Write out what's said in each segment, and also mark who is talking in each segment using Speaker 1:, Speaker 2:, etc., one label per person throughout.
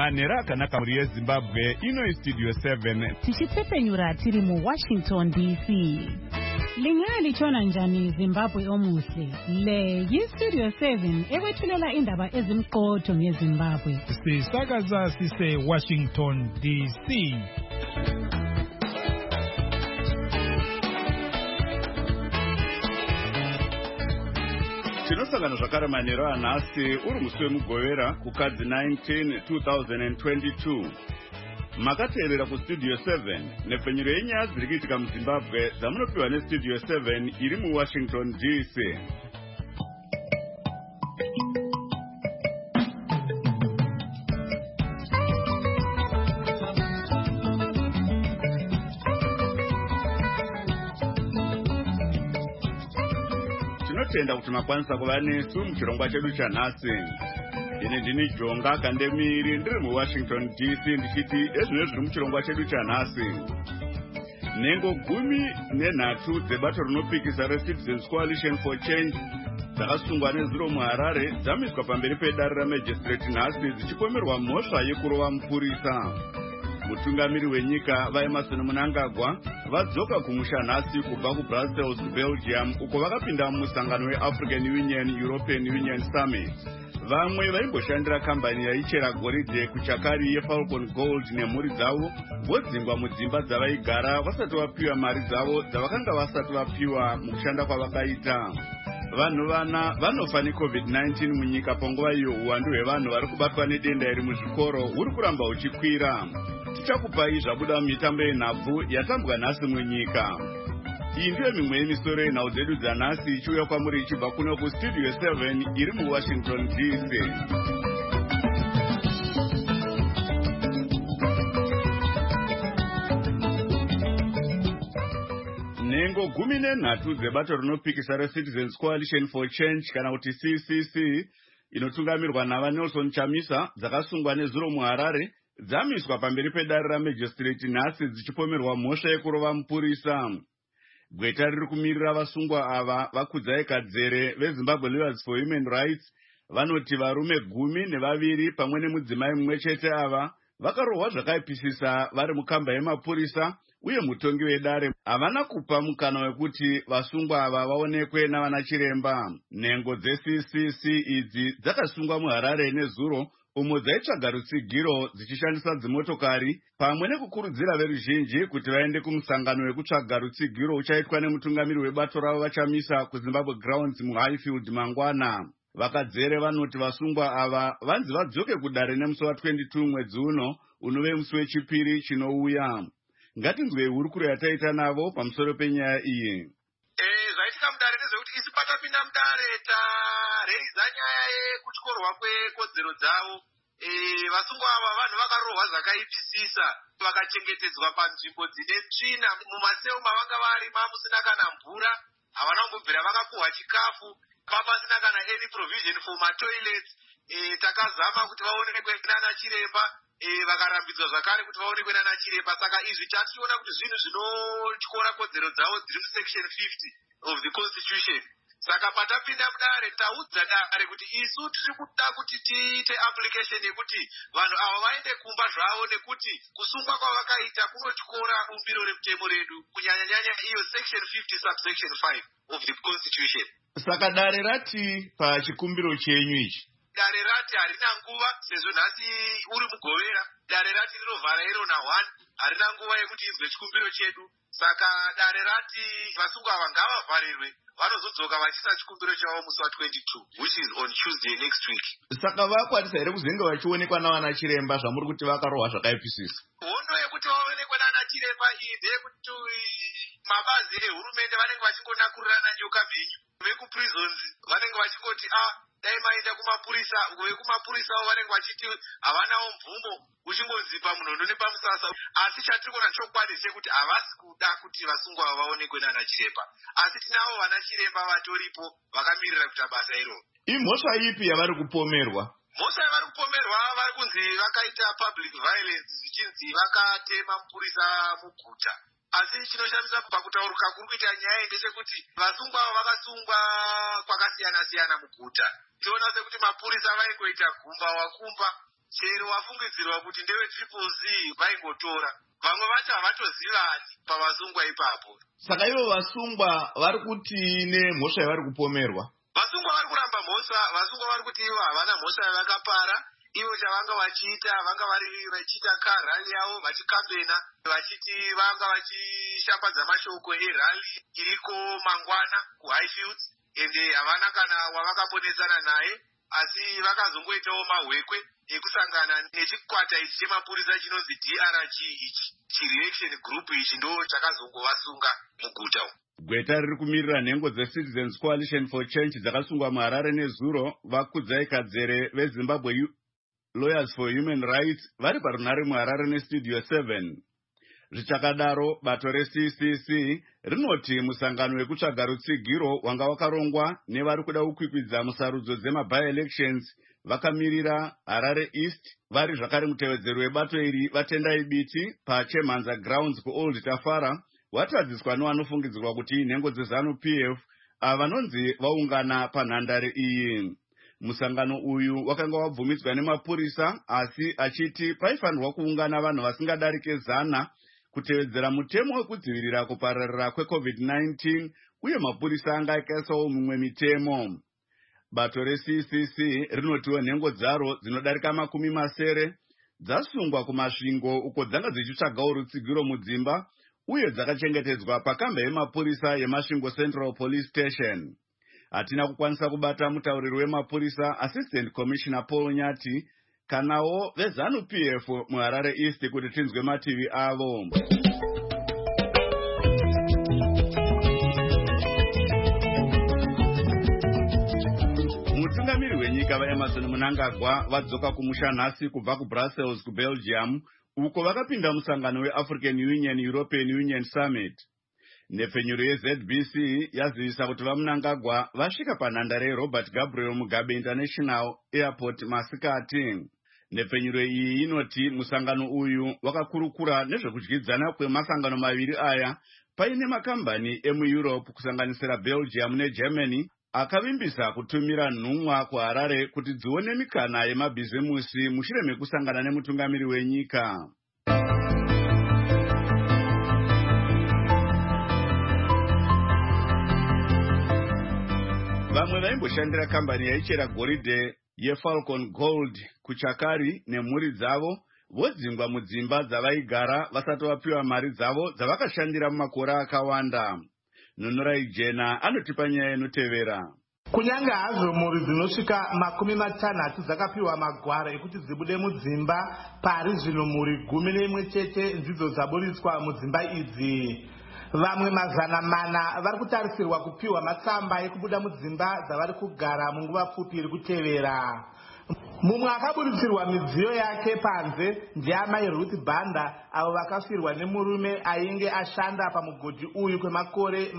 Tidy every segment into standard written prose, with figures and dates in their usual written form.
Speaker 1: manhero akanaka muri yeZimbabwe. Ino Studio 7
Speaker 2: tichitsepenyura tiri mu Washington DC. Lingali chona njani Zimbabwe omuhle. Le yiStudio 7 ekwethulela indaba ezimqotho ngeZimbabwe.
Speaker 3: Sisakaza sise Washington DC.
Speaker 1: Tinosangana zvakare manhero anhasi uri musi wemugovera kukadzi 19 2022. Makateerera kuStudio 7 nepfenyuro yenyaya dziri kuitika muZimbabwe dzamunopiwa neStudio 7 iri muWashington DC. Tinotenda kuti makwanisa kuva nesu muchirongwa chedu chanhasi. Ine ndini Jonga Kandemiri ndiri muWashington DC ndichiti ezvino zviri muchirongwa chedu chanhasi. Nhengo 13 dzebato rinopikisa reCitizens Coalition for Change dzakasungwa neZuro muHarare dzamiswa pamberi pedare raMagistrate nhasi dzichipomerwa mhosva yekurova mupurisa. Mutungamiri wenyika vaEmmerson Mnangagwa vadzoka kumusha nhasi kubva kuBrussels, Belgium, uko vakapinda mumusangano weAfrican Union European Union Summit. Vamwe vaimboshandira kambani yaichera goridhe kuchakari yeFalcon Gold nemhuri dzavo vodzingwa mudzimba dzavaigara vasati vapiwa mari dzavo dzavakanga vasati vapiwa mukushanda kwavakaita. Vanhu vana vanofa neCovid-19 munyika panguva iyo uwandu hwevanhu vari kubatwa nedenda iri muzvikoro huri kuramba huchikwira. Tichakupai zvabuda mumitambo yenhabvu yatambwa nhasi munyika. Iyi ndiyo mimwe yemisoro yenhau dzedu dzanhasi ichiuya kwamuri ichibva kuno kuStudio 7 iri muWashington DC. Nhengo 13 dzebato rinopikisa reCitizens Coalition for Change kana kuti CCC inotungamirwa navaNelson Chamisa dzakasungwa neZuro muHarare dzamiswa pamberi pedare raMagistrate nhasi dzichipomerwa mhosva yekurova mupurisa. Gweta riri kumirira vasungwa ava vaKudzai Kadzere veZimbabwe Lawyers for Human Rights vanoti varume 12 pamwe nemudzimai mumwe chete ava vakarohwa zvakaipisisa vari mukamba yemapurisa, uye mutongi wedare havana kupa mukana wekuti vasungwa ava vaonekwe navana chiremba. Nhengo dzeCCC idzi dzakasungwa muHarare neZuro umo dzaitsvaga rutsigiro dzichishandisa dzimotokari pamwe nekukurudzira veruzhinji kuti vaende kumusangano wekutsvaga rutsigiro uchaitwa nemutungamiri webato ravo vaChamisa kuZimbabwe Grounds muHighfield mangwana. Vakadzere vanoti vasungwa ava vanzi vadzoke kudare nemusi wa22 mwedzi uno unove musi wechipiri chinouya. Ngatinzwei hurukuro yataita navo pamusoro penyaya iyi.
Speaker 4: Zvaitika mudare ndezvekuti isu patapinda mudare tareiza nyaya yekutyorwa kwekodzero dzavo. Vasungwa ava vanhu vakarohwa zvakaipisisa, vakachengetedzwa panzvimbo dzine tsvina mumaseu mavanga vari mamusina kana mvura, havana kumbobvira vakapuhwa chikafu, papasina kana any provision for matoilets. Takazama kuti vaonekwe nana chiremba, vakarambidzwa zvakare kuti vaonekwe nana chiremba. Saka izvi tationa kuti zvinhu zvinotyora kodzero dzavo dziri musection 50 of the constitution. Saka patapinda mudare taudza dare kuti isu tiri kuda kuti tiite application yekuti vanhu ava vaende kumba zvavo, nekuti kusungwa kwavakaita kunotyora bumbiro remutemo redu, kunyanya-nyanya iyo section 50 subsection 5 of the constitution.
Speaker 1: Saka dare rati pachikumbiro chenyu ichi?
Speaker 4: Dare rati harina nguva, sezvo nhasi uri mugovera. Dare rati rinovhara irona 1, harina nguva yekuti izwe chikumbiro chedu. Saka dare rati vasungwa ava ngavavharirwe, vanozodzoka vachiisa chikumbiro chavo musi wa22, which is on Tuesday next week.
Speaker 1: Saka vakwanisa here kuzenge vachionekwa navana chiremba zvamuri kuti vakarohwa zvakaipisisa?
Speaker 4: Hondo yekuti vaonekwe nana chiremba iyi ndeyekuti mabazi ehurumende vanenge vachingonakurirana nyoka mhenyu. Vekuprisons vanenge vachingoti dai maenda kumapurisa, vekumapurisawo vanenge vachiti havanawo mvumbo, uchingozipa munondo nepamusasa. Asi chatiri kuona chokwadi chekuti havasi kuda kuti vasungwa vaonekwe nana chiremba, asi tinavo vana chiremba vatoripo vakamirira kuita basa iroro.
Speaker 1: Imhosva ipi yavari kupomerwa?
Speaker 4: Mhosva yavari kupomerwa vari kunzi vakaita public violence, zvichinzi vakatema mupurisa muguta. Asi chinoshamisa pakutaurika kuri kuita nyaya ndechekuti vasungwa vakasungwa kwakasiyana-siyana muguta. Tiona sekuti mapurisa vaingoita gumba wakumba chero wafungidzirwa kuti ndewe triple Z vaingotora. Vamwe vacho havatozivani pavasungwa ipapo.
Speaker 1: Saka ivo vasungwa vari kuti nemhosva yavari kupomerwa.
Speaker 4: Vasungwa vari kuramba mhosva, vasungwa vari kuti ivo havana mhosva yavakapara. Ivo chavanga vachiita, vanga vachiita karali yavo vachikambena, vachiti vanga vachishambadza mashoko erali iriko mangwana kuHighfields, ende havana kana wavakaponesana naye, asi vakazongoitawo mahwekwe ekusangana nechikwata ichi chemapurisa chinonzi DRG ichi, chireaction group ichi ndo chakazongovasunga muguta.
Speaker 1: Gweta riri kumirira nhengo dzeCitizens Coalition for Change dzakasungwa muHarare nezuro vakudzai Kadzere veZimbabwe Lawyers for Human Rights vari parunhare muHarare neStudio 7. Zvichakadaro, bato reCCC rinoti musangano wekutsvaga rutsigiro wanga wakarongwa nevari kuda kukwikwidza musarudzo dzema-by-elections vakamirira Harare East vari zvakare mutevedzeri webato iri vatendai biti paChemhanza Grounds kuOld Tafara watadziswa nevanofungidzirwa kuti nhengo dzeZANU-PF vanonzi vaungana panhandare iyi. Musangano uyu wakanga wabvumidzwa nemapurisa asi achiti paifanirwa kuungana vanhu vasingadarike 100 kutevedzera mutemo wekudzivirira kupararira kweCovid-19 uye mapurisa anga akaisawo mimwe mitemo. Bato reCCC rinotiwo nhengo dzaro dzinodarika 70 dzasungwa kumasvingo uko dzanga dzichitsvagawo rutsigiro mudzimba uye dzakachengetedzwa pakambe yemapurisa yeMasvingo Central Police Station. Hatina kukwanisa kubata mutauriri wemapurisa Assistant Commissioner Paul Nyati kanawo veZANU-PF muHarare East kuti tinzwe mativi avo. Mutungamiri wenyika vaEmmerson Mnangagwa vadzoka kumusha nhasi kubva kuBrussels kuBelgium uko vakapinda musangano weAfrican Union European Union Summit. Nepfenyuro yeZBC yazivisa kuti vaMnangagwa vasvika panhandare yeRobert Gabriel Mugabe International Airport masikati. Nepfenyuro iyi inoti musangano uyu wakakurukura nezvekudyidzana kwemasangano maviri aya paine makambani emuEurope kusanganisira Belgium neGermany akavimbisa kutumira nhumwa kuHarare kuti dzione mikana yemabhizimusi mushure mekusangana nemutungamiri wenyika. Vamwe vaimboshandira kambani yaichera goridhe yeFalcon Gold kuChakari nemhuri dzavo vodzingwa mudzimba dzavaigara vasati vapiwa mari dzavo dzavakashandira mumakore akawanda. Nonorai Jena anotipa nyaya inotevera.
Speaker 5: Kunyanga hazvo mhuri dzinosvika 60 dzakapiwa magwara ekuti dzibude mudzimba, pari zvino mhuri 11 chete ndidzo dzaburitswa mudzimba idzi. Vamwe 400 vari kutarisirwa kupiwa matsamba ekubuda mudzimba dzavari kugara munguva pfupi iri kutevera. Mumwe akaburitsirwa midziyo yake panze ndiamai Ruth Banda avo vakafirwa nemurume ainge ashanda pamugodhi uyu kwemakore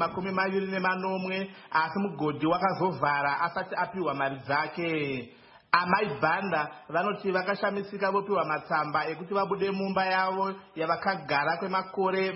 Speaker 5: 28 asi mugodhi wakazovhara asati apiwa mari dzake. Amai Banda vanoti vakashamisika vopiwa matsamba ekuti vabude mumba yavo yavakagara kwemakore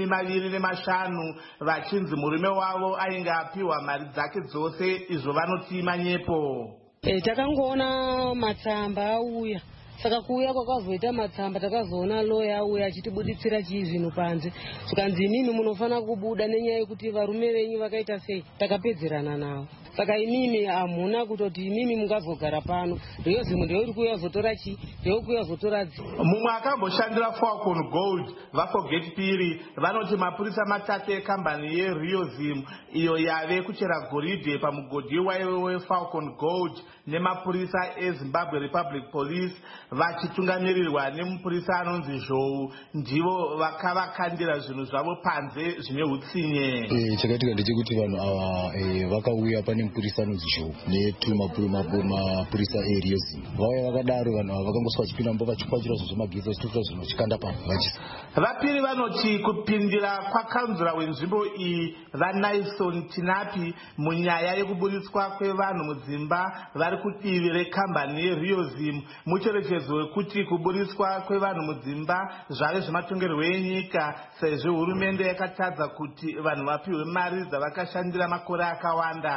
Speaker 5: 25 vachinzi murume wavo ainge apiwa mari dzake dzose, izvo vanoti manyepo.
Speaker 6: Takangoona matsamba auya, saka kuuya kwakazoita matsamba takazoona loya auya achitibuditsira chizvino panze. Tukanzi imimi munofana kubuda nenyaya yekuti varume venyu vakaita sei, takapedzerana navo. Saka imimi hamuna kutoti imimi mungazogara pano, Riozimu ndeuri kuuya zotora chi, ndeuri kuuya zotora dzi.
Speaker 5: Mumwe akamboshandira Falcon Gold vaForget Piri vanoti mapurisa 3 ekambani yeRiozimu iyo yave kuchera goridhe pamugodhi weFalcon Gold nemapurisa eZimbabwe Republic Police vachitungamirirwa nemupurisa anonzi Zhou ndivo vakavakandira zvinhu zvavo panze zvine utsinye.
Speaker 7: Chakatika ndechekuti vanhu ava vakauya pane mupurisa anonzi Zhou nemapurisa eRiozimu. Vauya vakadaro vanhu ava vakangoswa vachipinda mumba vachikwachira zvinhu zvemagetsi vachitotira zvinhu vachikanda pano vachisa.
Speaker 5: Vapiri vanoti kupindira kwakanzura wenzvimbo iyi vaNaison Tinapi munyaya yekuburitswa kwevanhu mudzimba vari kudivi rekambani yeRiozimu mucherechedzo wekuti kuburitswa kwevanhu mudzimba zvave zvematongerwo enyika sezvo hurumende yakatadza kuti vanhu vapiwe mari dzavakashandira makore akawanda.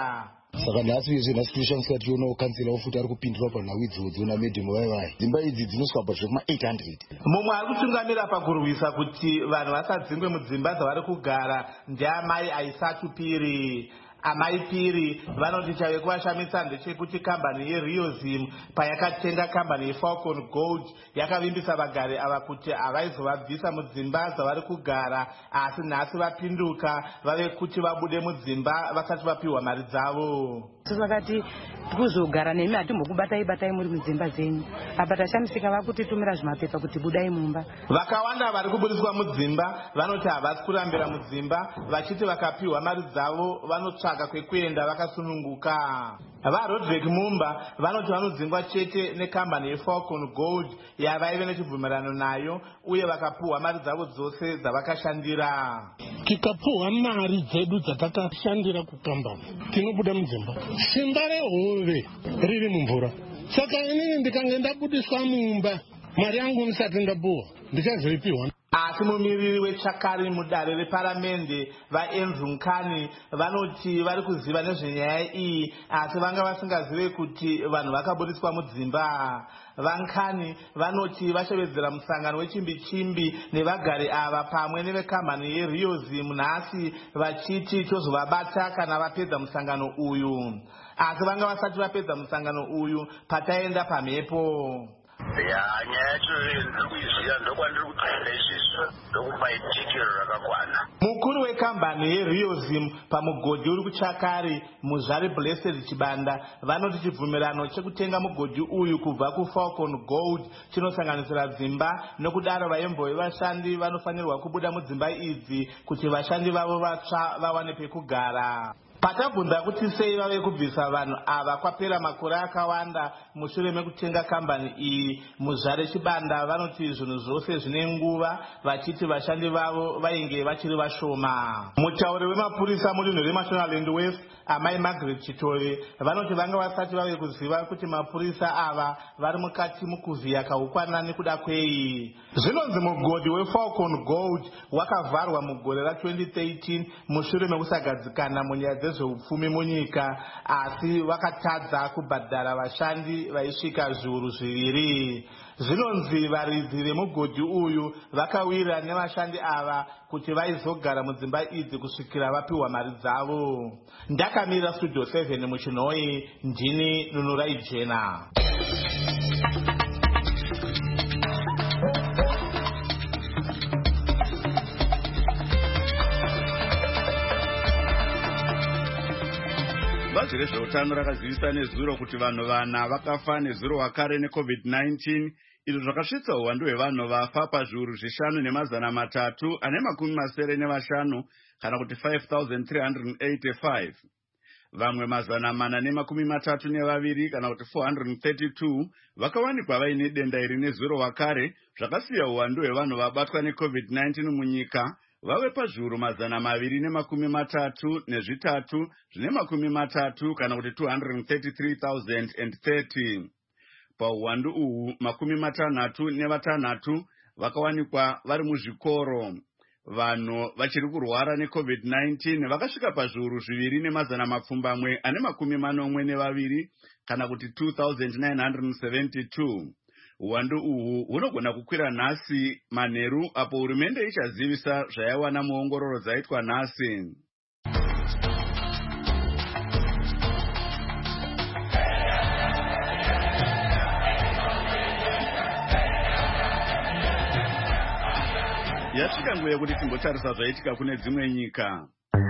Speaker 7: saka nhasi toshandisa tionawo kansela wofuti ari kupindura panhau idzodzo namedhemo vaivai. Dzimba idzi dzinosvika pazvekuma800.
Speaker 5: mumwe ari kutungamira pakurwisa kuti vanhu vasadzingwe mudzimba dzavari kugara ndeamai Aisatu Piri. Amai Piri vanoti chave kuvashamisa ndechekuti kambani yeRiozim payakatenga kambani yeFalcon Gold yakavimbisa vagari ava kuti havaizovabvisa mudzimba dzavari kugara, asi nhasi vapinduka vave kuti vabude mudzimba vasati vapiwa mari dzavo.
Speaker 6: Vakati kuzogara nemi hatimbokubatai muri mudzimba dzenyu, apa tashamisika vakutitumira zvimapepa kuti budai mumba.
Speaker 5: Vakawanda vari kubudiswa mudzimba vanoti havasi kurambira mudzimba, vachiti vakapiwa mari dzavo vanotsvaka kwekuenda vakasununguka. VaRodrick Mumba vanoti vanodzingwa chete nekambani yeFalcon Gold yavaive nechibvumirano nayo uye vakapuhwa mari dzavo dzose dzavakashandira.
Speaker 8: Tikapuhwa mari dzedu dzatakashandira kukambani tinobuda mudzimba. Simba rehove riri mumvura. Saka inini ndikange ndabudiswa mumba mari yangu ndisati ndapuhwa ndichazoipiwa.
Speaker 5: Asi mumiriri wechakari mudare reparamende vaEndrew Nkani vanoti vari kuziva nezvenyaya iyi asi vanga vasingazive kuti vanhu vakabudiswa mudzimba. VaNkani vanoti vashevedzera musangano wechimbi-chimbi nevagari ava pamwe nevekambani yeRiozim nhasi vachiti tozovabata kana vapedza musangano uyu. Asi vanga vasati vapedza musangano uyu pataenda pamhepo.
Speaker 4: Nyaya yacho ndikuiziva ndokwandiri kutenda izvizvo ndokumaititiro rakakwana.
Speaker 5: Mukuru wekambani yeRiozim pamugodhi uri kuChakari Muzvari Blessed Chibanda vanoti chibvumirano chekutenga mugodhi uyu kubva kuFalcon Gold chinosanganisira dzimba, nokudaro vaemboyi vashandi vanofanirwa kubuda mudzimba idzi kuti vashandi vavo vatsva vawane pekugara. Patabvunza kuti sei vave kubvisa vanhu ava kwapera makore akawanda mushure mekutenga kambani iyi, Muzvare Chibanda vanoti zvinhu zvose zvine nguva, vachiti vashandi vavo vainge vachiri vashoma. Mutauri wemapurisa mudunhu reMashonaland West Amai Margaret Chitove vanoti vanga vasati vave kuziva kuti mapurisa ava vari mukati mukuvhiya kaukwanani kuda kwei. Zvinonzi mugodhi weFalcon Gold wakavharwa mugore ra2013 mushure mekusagadzikana munyaya dzezveupfumi munyika, asi vakatadza kubhadhara vashandi vaisvika zviuru 2. Zvinonzi varidzi vemugodhi uyu vakawira nevashandi ava kuti vaizogara mudzimba idzi kusvikira vapiwa mari dzavo. Ndakamira Studio 7 muChinoi, ndini Nunurai Jena.
Speaker 1: Bazi rezveutano rakazivisa nezuro kuti vanhu vana vakafa nezuro wakare neCovid-19, izvo zvakasvitsa uwandu hwevanhu vafa pazviuru 5,385 kana kuti 5,385. Vamwe 432 kana kuti 432 vakawanikwa vaine denda iri nezuro wakare, zvakasiya uwandu hwevanhu vabatwa neCovid-19 munyika vave pazviuru 233 zvine 30 kana kuti 233,030. Pauwandu uhu 66 vakawanikwa vari muzvikoro. Vanhu vachiri kurwara neCovid-19 vakasvika pazviuru 2,242 kana kuti 2,972. Uwandu uhu hunogona kukwira nhasi manheru apo hurumende ichazivisa zvaiwana muongororo dzaitwa nhasi. Yasvika nguva yekuti timbotarisa zvaitika kune dzimwe nyika.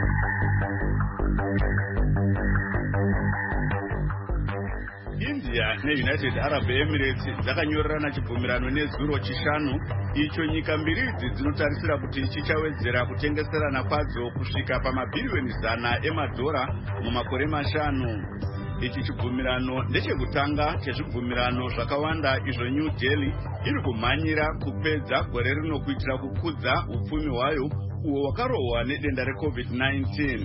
Speaker 1: India neUnited Arab Emirates dzakanyorerana chibvumirano nezuro chishanu, icho nyika mbiri idzi dzinotarisira kuti chichawedzera kutengeserana kwadzo kusvika pamabhiriyoni 100 emadhora mumakore 5. Ichi chibvumirano ndechekutanga chezvibvumirano zvakawanda izvo New Delhi iri kumhanyira kupedza gore rino kuitira kukudza upfumi hwayo uwo wakarohwa nedenda reCovid-19.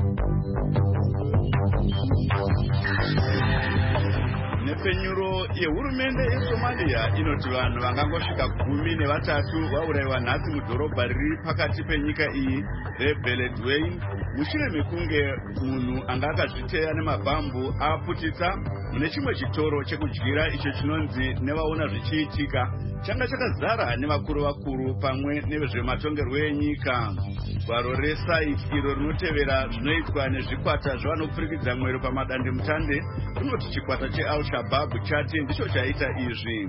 Speaker 1: Nepenyuro yehurumende yeSomalia inoti vanhu vangangosvika 13 vaurayiwa nhasi mudhorobha riri pakati penyika iyi reBeledweyne mushure mekunge munhu anga akazviteya nemabhambu aputitsa mune chimwe chitoro chekudyira icho chinonzi nevaona zvichiitika changa chakazara nevakuru pamwe nevezvematongerwo enyika. Gwaro resaiti iro rinotevera zvinoitwa nezvikwata zvavanopfurikidza mwero pamadandemutande rinoti chikwata cheAl-Shabaab chati ndicho chaita izvi.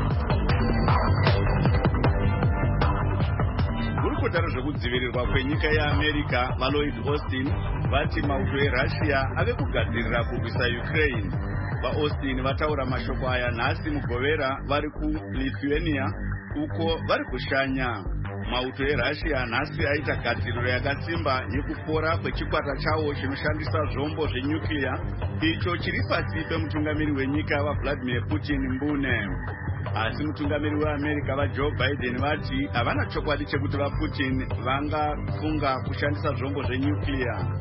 Speaker 1: Gurukuta rezvekudzivirirwa kwenyika yeAmerica vaLloyd Austin vati mauto eRussia ave kugadzirira kurwisa Ukraine. VaAustin vataura mashoko aya nhasi mugovera vari kuLithuania uko vari kushanya. Mauto eRussia nhasi aita gadziriro yakasimba yekupora kwechikwata chawo chinoshandisa zvombo zvenyuclear icho chiri pasi pemutungamiri wenyika vaVladimir Putin mbune. Asi mutungamiri weAmerica vaJoe Biden vati havana chokwadi chekuti vaPutin vangafunga kushandisa zvombo zvenyuclear.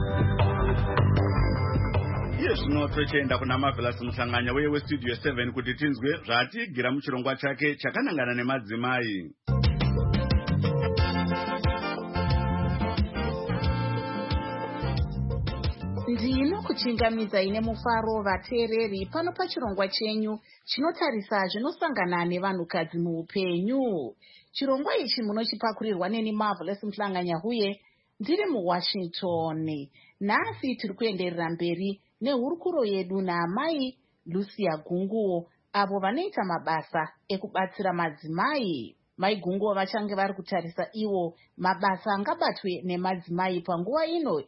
Speaker 1: Iye zvino tochienda kuna Marvelous Musanganya uye weStudio 7 kuti tinzwe zvaatigira muchirongwa chake chakanangana nemadzimai.
Speaker 9: Ndinokuchingamidza ine mufaro vateereri pano pachirongwa chenyu chinotarisa zvinosangana nevanhukadzi muupenyu. Chirongwa ichi munochipakurirwa neni Marvelous Musanganya uye ndiri muWashington. Nhasi tiri kuenderera mberi nehurukuro yedu naamai Lucia Gunguo avo vanoita mabasa ekubatsira madzimai. Mai Gunguo vachange vari kutarisa iwo mabasa angabatwe nemadzimai panguva ino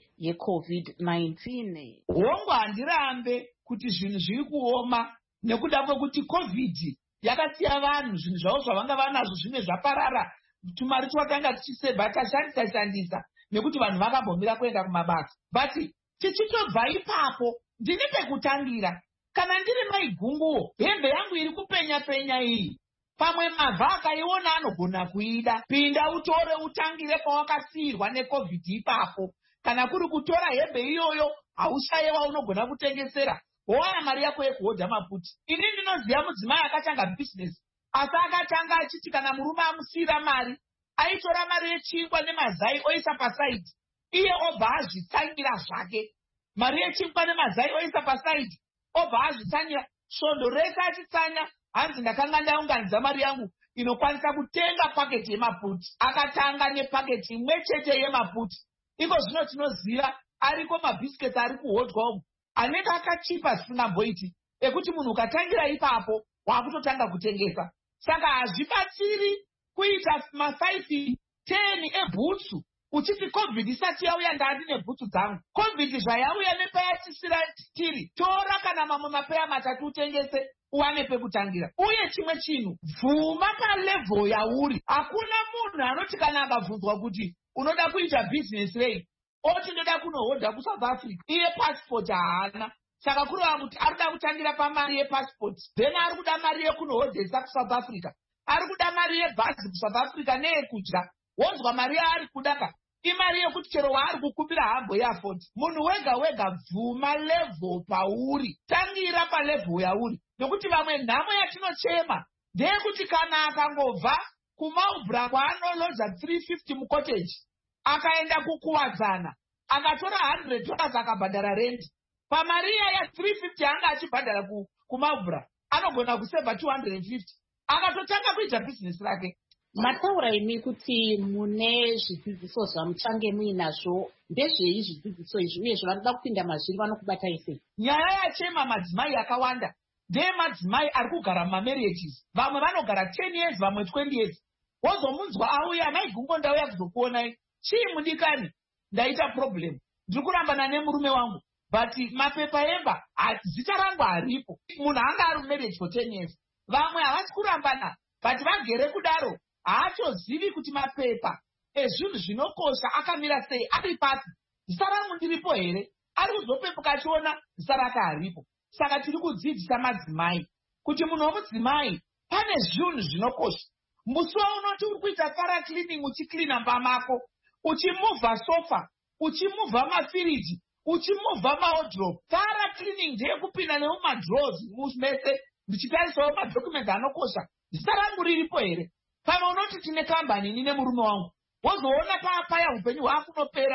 Speaker 9: yeCovid-19.
Speaker 10: Hongu handirambe kuti zvinhu zviri kuoma nekuda kwekuti COVID yakasiya vanhu zvinhu zvavo zvavanga vanazvo zvimwe zvaparara. Tumari twakanga tichisevha tashandisa nekuti vanhu vakambomira kuenda kumabasa. But tichitobva ipapo ndine pekutangira. Kana ndiri Mai Gunguo, hembe yangu iri kupenya iyi. Pamwe mavha akaiona anogona kuida. Pinda utore utangire pawakasiyirwa neCovid ipapo. Kana kuri kutora hembe iyoyo haushayewa unogona kutengesera. Wowana mari yako yekuhodha maputi. Ini ndinoziva mudzimai akatanga business. Asi akatanga achiti kana murume amusiyira mari, aitora mari yechingwa nemazai oisa pasaidi. Iye obva azvitsangira zvake. Mari yechingwa nemazai oisa pasaidi. Obva azvitsangira. Svondo rese achitsanya. Hanzi ndakanga ndaunganidza mari yangu inokwanisa kutenga paketi yemaputi. Akatanga nepaketi imwe chete yemaputi. Iko zvino tinoziva ariko mabhisiketi ari kuhodhwa umu anenge akachipa zvisingamboiti ekuti munhu ukatangira ipapo wakutotanga kutengesa. Saka hazvibatsiri kuita ma5 10 ebhutsu uchiti COVID isati yauya ndati nebhutsu dzangu. COVID zvayauya nepayatisira tiri. Tora kana mamwe mapeya matatu utengese uwane pekutangira. Uye chimwe chinhu, bvuma palevel yauri. Hakuna munhu anoti kana akabvunzwa kuti unoda kuita business rei, oti ndoda kunohodha kuSouth Africa. Iye passport haana. Saka kuri kuti arikuda kutangira pamari yepassport. Then arikuda mari yekunohodhesa kuSouth Africa. Arikuda mari yebhazi kuSouth Africa neyekudya. Wonzwa mari yaari kudaka. Imari yekuti chero waari kukumbira hambo yeafoti. Munhu wega bvuma level pauri. Tangira palevel yauri. Nokuti vamwe nhamo yatinochema ndeyekuti kana akangobva kuMaubra kwaanolodza 350 mucottage akaenda kukuwadzana akatora $100 akabhadhara rent. Pamari ya 350 anga achibhadhara kuMaubra anogona kusevha 250. Akatotanga kuita business rake.
Speaker 9: Mataura imi kuti mune zvidzidziso zvamuchange muinazvo ndezvei zvidzidziso izvi uye zvavanoda kupinda mazviri vanokubatai sei?
Speaker 10: Nyaya yachema madzimai yakawanda ndeye madzimai ari kugara mumamarriages. Vamwe vanogara 10 years vamwe 20 years. Wozomunzwa auya Mai Gunguo ndauya kuzokuonai. Chii mudikani? Ndaita problem. Ndiri kurambana nemurume wangu. But mapepa emba zita rangu haripo. Munhu anga ari mumarriage for 10 years. Vamwe havasi kurambana. But vagere kudaro. Haatozivi kuti mapepa ezvinhu zvinokosha akamira sei ari pasi. Zita rangu ndiripo here? Ari kuzopepuka achiona zita rake haripo. Saka tiri kudzidzisa madzimai kuti munhu womudzimai pane zvinhu zvinokosha. Musuwo unoti uri kuita thorough cleaning uchiklina pamako, uchimuvha sofa, uchimuvha mafiriji, uchimuvha mawardrobe. Thorough cleaning ndeyekupinda nemumadrawers mumese ndichitarisawo madhokumenti anokosha. Zita rangu riripo here? Pamwe unoti tine kambani nine murume wangu. Wozoona paya upenyu hwakunopera.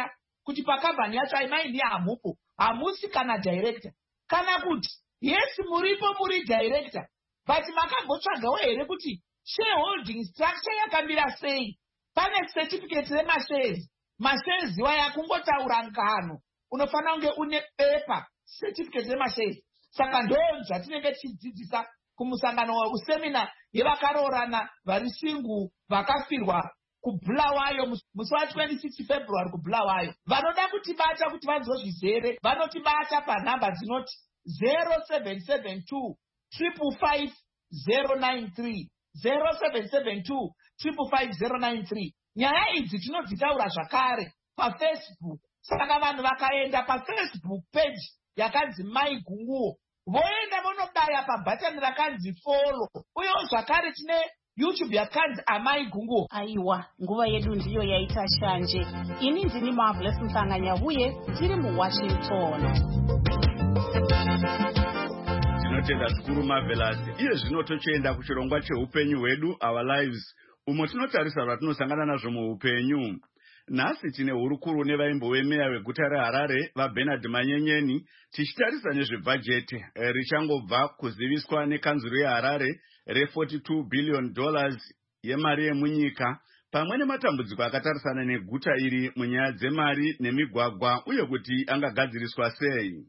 Speaker 10: kuti pakambani yacho aimaindi hamupo, hamusi kana director, kana kuti yes muripo muri director but makambotsvagawo here kuti shareholding structure yakamira sei? Pane certificate remashares, mashares iwaya kungotaura ngano, unofanira kunge une paper certificate remashares. Saka ndo zvatinenge tichidzidzisa kumusangano kusemina yevakaroorana vari singu vakafirwa kuBulawayo musi wa 26 February kuBulawayo. Vanoda kutibata kuti vazozvizere vanotibata panhamba dzinoti 0772 555 093 0772 555 093. Nyaya idzi tinodzitaura zvakare paFacebook. Saka vanhu vakaenda paFacebook page yakanzi Mai Gunguo, voenda vonobaya pabhatani rakanzi follow, uyewo zvakare tine YouTube yakanzi Amai Gunguo.
Speaker 9: Aiwa, nguva yedu ndiyo yaita shanje. Ini ndini Marvelous Mhlanga-Nyahuye, tiri muWashington.
Speaker 1: Tinotenda zvikuru Marvelous. Iye zvino tochienda kuchirongwa cheupenyu hwedu, Our Lives, umo tinotarisa zvatinosangana nazvo muupenyu. Nhasi tine hurukuru nevaimbo vemeya weguta reHarare vaBernard Manyenyeni, tichitarisa nezvebhajeti richangobva kuziviswa nekanzuru yeHarare re$42 billion yemari yemunyika, pamwe nematambudziko akatarisana neguta iri munyaya dzemari nemigwagwa uye kuti angagadziriswa sei.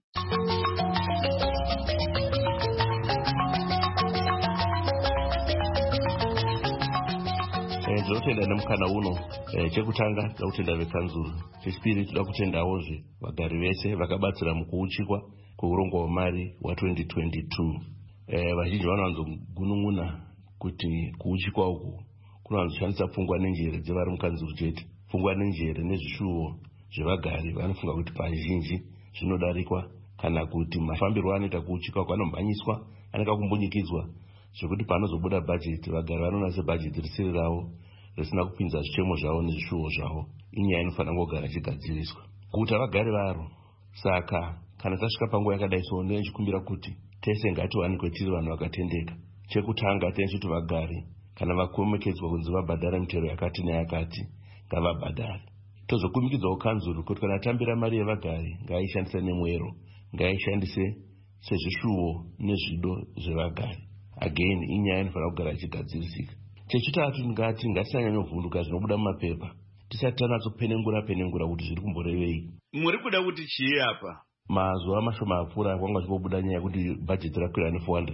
Speaker 11: Tinotenda nemukana uno chekutanga toda kutenda vekanzuru, chechipiri toda kutendawozve vagari vese vakabatsira mukuuchikwa kweurongwa hwemari wa2022. Vazhinji vanowanzogunun'una kuti kuuchikwa uku kunowanzoshandisa pfungwa nenjere dzevari mukanzuru chete, pfungwa nenjere nezvishuwo zvevagari vanofunga kuti pazhinji zvinodarikwa, kana kuti mafambiro anoita kuuchikwa uku anomhanyiswa, anenge kumbunyikidzwa zvekuti panozobuda bhajeti vagari vanoona sebhajeti risiri ravo, risina kupinza zvichemo zvavo nezvishuwo zvavo. Inyaya inofanira kugara ichigadziriswa kuti vagari varo. Saka kana tasvika panguva yakadai so, ndinechikumbira kuti tese ngatiwanikwe tiri vanhu vakatendeka. Chekutanga tinechiti vagari kana vakomekedzwa kunzi vabhadhare mitero yakati neyakati, ngavabhadhare. Tozokumikidzawo kanzuru kuti kana tambira mari yevagari ngaishandise nemwero, ngaishandise sezvishuwo nezvido zvevagari. Again, inyaya inofanira kugara ichigadzirisika. Chechitatu, ngatisanyanyovhunduka zvinobuda mumapepa tisati tanatsopenengura kuti zviri kumborevei.
Speaker 1: Muri kuda kuti chii apa?
Speaker 11: Mazuva mashoma apfuura kwanga chibobuda nyaya kuti bhajeti rakwira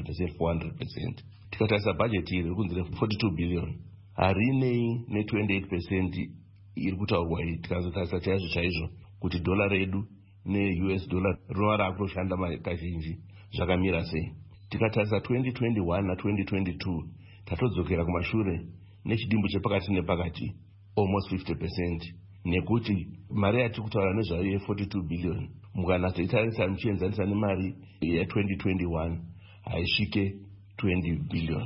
Speaker 11: ne400%. Tikatarisa bhajeti iri rikunzi re42 billion, harinei ne28% iri kutaurwa iyi. Tikazotarisa chaizvo chaizvo kuti dola redu neUS dollar rinova rakutoshanda kazhinji zvakamira sei. Tikatarisa 2021 na2022 tatodzokera kumashure nechidimbu chepakati nepakati almost 50%, nekuti mari yatiri kutaura nezvayo ye42 billion mukanazoitarisa muchienzanisa nemari ye2021 haisvike 20 billion.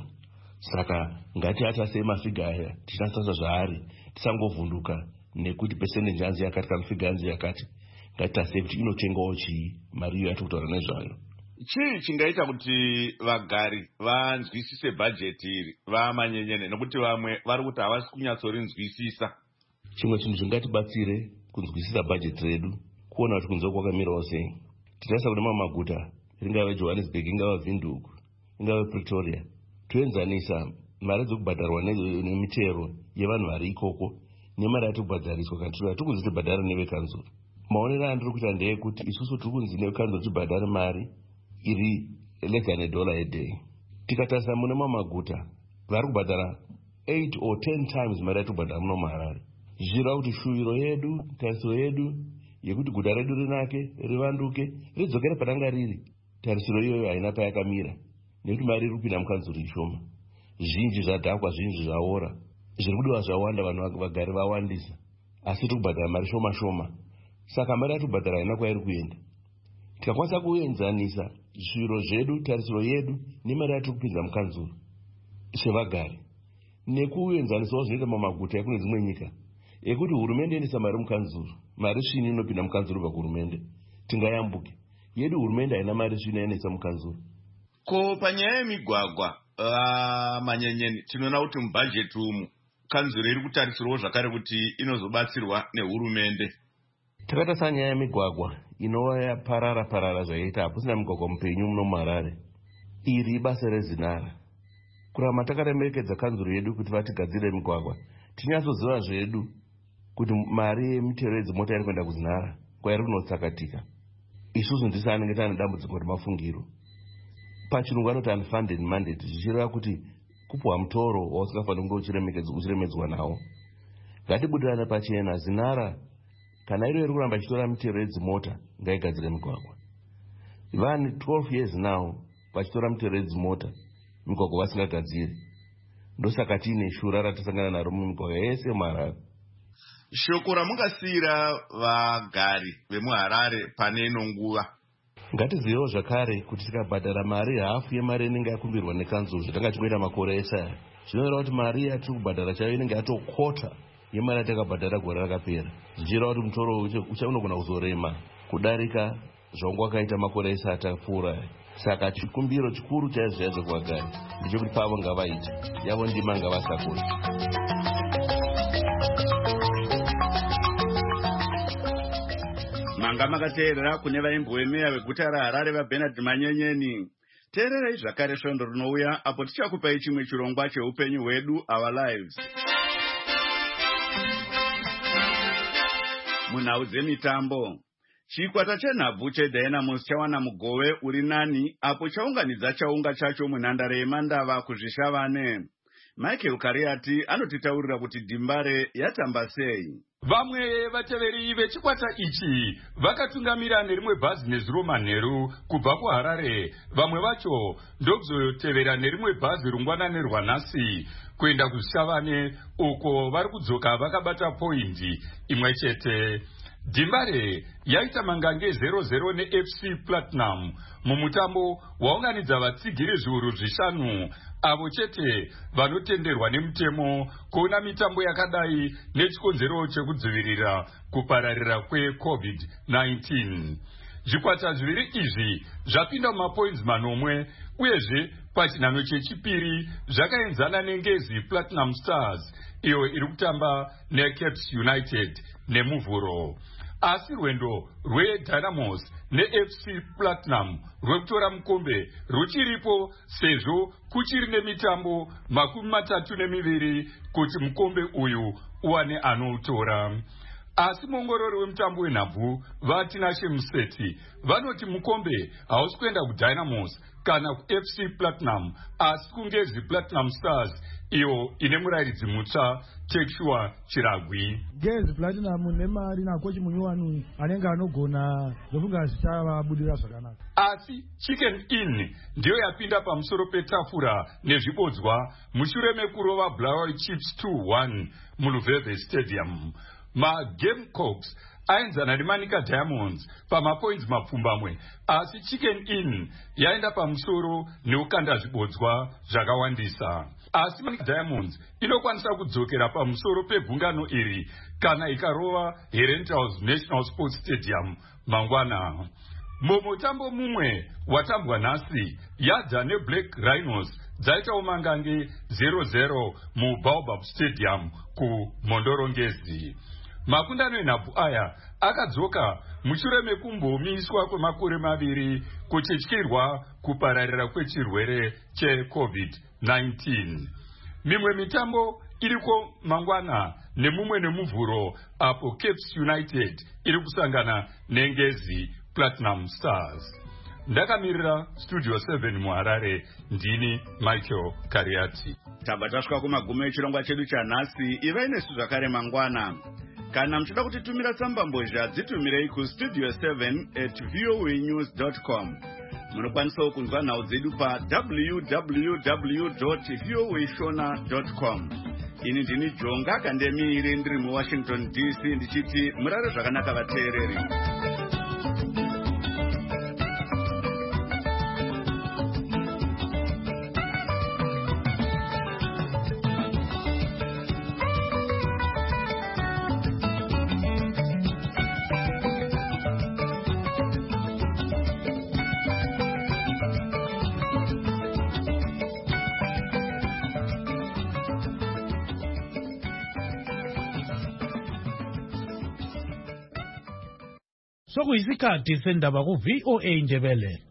Speaker 11: Saka ngatiatasei mafiga aya tichinasasa zvaari, tisangovhunduka nekuti percentage yanzi yakati kana figa yanzi yakati. Ngatitasei kuti inotengawo chii mari iyo yatiri kutaura nezvayo.
Speaker 1: Chii chingaita kuti vagari vanzwisise bhajeti iri vamanyenyene, nekuti vamwe vari kuti havasi kunyatsorinzwisisa?
Speaker 11: Chimwe chinhu chingatibatsire kunzwisisa bhajeti redu, kuona kuti kunze kwakamirawo sei. Titarisa kune mamwe maguta, ringave Johannesburg, ingave Windhoek, ingave Pretoria, toenzanisa mari dzokubhadharwa nemitero yevanhu vari ikoko nemari yatiri kubhadhariswa kana tiri kunzi tibhadhare nevekanzuru. Maonero andiri kuita ndeyekuti isusu tiri kunzi nevekanzuru tibhadhare mari iri less than $1 a day. Tikatarisa mune mamwe maguta vari kubhadhara 8 or 10 times mari yatiri kubhadhara muno muHarare. Zvirava kuti shuwiro yedu, tarisiro yedu yekuti guta redu rinake, rivanduke, ridzokere paranga riri, tarisiro iyoyo haina payakamira, nekuti mari iri kupinda mukanzuru ishoma. Zvinji zvadhakwa, zvinji zvaora, zviri kudiwa zvawanda, vanhu vagari vawandisa, asi tiri kubhadhara mari shoma shoma. Saka mari yatiri kubhadhara haina kwairi kuenda. Tikakwanisa kuenzanisa zviro zvedu, tarisiro yedu nemari yatiri kupinza mukanzuru sevagari, nekuenzanisawo zvinoita mamaguta ekune dzimwe nyika, ekuti hurumende inoisa mari mukanzuru, mari svini inopinda mukanzuru pakuhurumende, tingayambuke. Yedu hurumende haina mari svini inoisa mukanzuru.
Speaker 1: Ko panyaya yemigwagwa manyenyeni, tinoona kuti mubhajeti umu kanzuru iri kutarisirwawo zvakare kuti inozobatsirwa nehurumende.
Speaker 11: Takatarisa nyaya yemigwagwa inova yaparara zvaita hapusina migwagwa mupenyu muno muHarare. Iri ibasa reZinara. Kurama takaremekedza kanzuro yedu kuti vatigadzire migwagwa. Tinyatsoziva zvedu kuti mari yemitero yedzimota iri kuenda kuZinara kwairi kunotsakatika. Isusu ndisi anenge tane dambudziko remafungiro. Pachirungu anoti unfunded mandate, zvichireva kuti kupuwa mutoro wausingafaniri kunge uchiremedzwa nawo. Ngatibudirane pachena. Zinara kana iro iri kuramba ichitora mitero yedzimota ngaigadzire migwagwa. Vane 12 years now vachitora mitero yedzimota migwagwa vasingagadziri. Ndosaka tiine shura ratasangana naro mumigwagwa yese muHarare.
Speaker 1: Shoko ramungasiyira vagari vemuHarare pane ino nguva.
Speaker 11: Ngatizivewo zvakare kuti tikabhadhara mari hafu yemari inenge yakumbirwa nekanzuro zvatanga tingoita makore ese. Zvinoreva kuti mari yatiri kubhadhara chayo inenge yatokota yemari yatakabhadhara gore rakapera. Zvichireva kuti mutoro unogona kuzorema kudarika zvaunga wakaita makore ese atapfuura. Saka chikumbiro chikuru chaizvo kuvagari ndechekuti pavo ngavaite, yavo ndima ngavasakure.
Speaker 1: Manga makateerera kune vaimboemeya veguta raHarare vaBernard Manyenyeni. Teererai zvakare svondo rinouya apo tichakupai chimwe chirongwa cheupenyu hwedu, Our Lives. Munhau dzemitambo, chikwata chenhabvu cheDynamos chawana mugove uri nani apo chaunganidza chaunga chacho munhandare yeMandava kuzvishavane. Michael Kariati anotitaurira kuti Dimbare yatamba sei.
Speaker 12: Vamwe vateveri vechikwata ichi vakatungamira nerimwe bhazi nezuro manheru kubva kuHarare. Vamwe vacho ndokuzotevera nerimwe bhazi rungwanani rwanhasi kuenda kuzvishavane uko vari kudzoka vakabata poindi imwe chete. Dimbare yaita mangange 0-0 neFC Platinum mumutambo waunganidza vatsigiri zviuru zvishanu avo chete vanotenderwa nemutemo kuona mitambo yakadai nechikonzero chekudzivirira kupararira kweCovid-19. Zvikwata zviviri izvi zvapinda mumapoints manomwe uyezve pachinhano chechipiri zvakaenzana neNgezi Platinum Stars iyo iri kutamba neCapes United nemuvhuro. Asi rwendo rweDynamos neFC Platinum rwekutora mukombe ruchiripo sezvo kuchiri nemitambo 32 kuti mukombe uyu uwane anoutora. Asi muongorori wemutambo wenhabvu vaTinashe Museti vanoti mukombe hausi kuenda kuDynamos kana kuFC Platinum asi kuNgezi Platinum Stars iyo ine murairidzi mutsva Tekshua Chiragwi.
Speaker 13: Ngezi Platinum nemari nakochi munyowani anenge anogona zvofunga zvichavabudira zvakanaka.
Speaker 12: Asi Chicken Inn ndiyo yapinda pamusoro petafura nezvibodzwa mushure mekurova Blair Chiefs 2-1 muLuveve Stadium. MaGamecocks aenzana neManika Diamonds pamapoints mapfumbamwe, asi Chicken Inn yaenda pamusoro neukanda zvibodzwa zvakawandisa. Asi Manika Diamonds inokwanisa kudzokera pamusoro pegungano iri kana ikarova Herentals National Sports Stadium mangwana. Mumutambo mumwe watambwa nhasi, Yadza neBlack Rhinos dzaitawo mangange 0-0 muBaobab Stadium kuMondorongezi. Makundano enhabvu aya akadzoka mushure mekumbomiswa kwemakore maviri kuchityirwa kupararira kwechirwere cheCovid-19. Mimwe mitambo iriko mangwana nemumwe nemuvhuro apo Capes United iri kusangana neNgezi Platinum Stars. Ndakamirira Studio 7 muHarare, ndini Michael Kariati.
Speaker 1: Tabva tasvika kumagumo echirongwa chedu chanhasi. Ivai nesu zvakare mangwana. Kana muchida kutitumira tsamba mbozha dzitumirei kustudio 7@voanews.com. Munokwanisawo kunzwa nhau dzedu pa www.voashona.com. Ini ndini Jonga Kandemiri ndiri muWashington DC ndichiti murare zvakanaka vateereri.
Speaker 3: sokuyisikhathi sendaba ku-VOA Ndebele.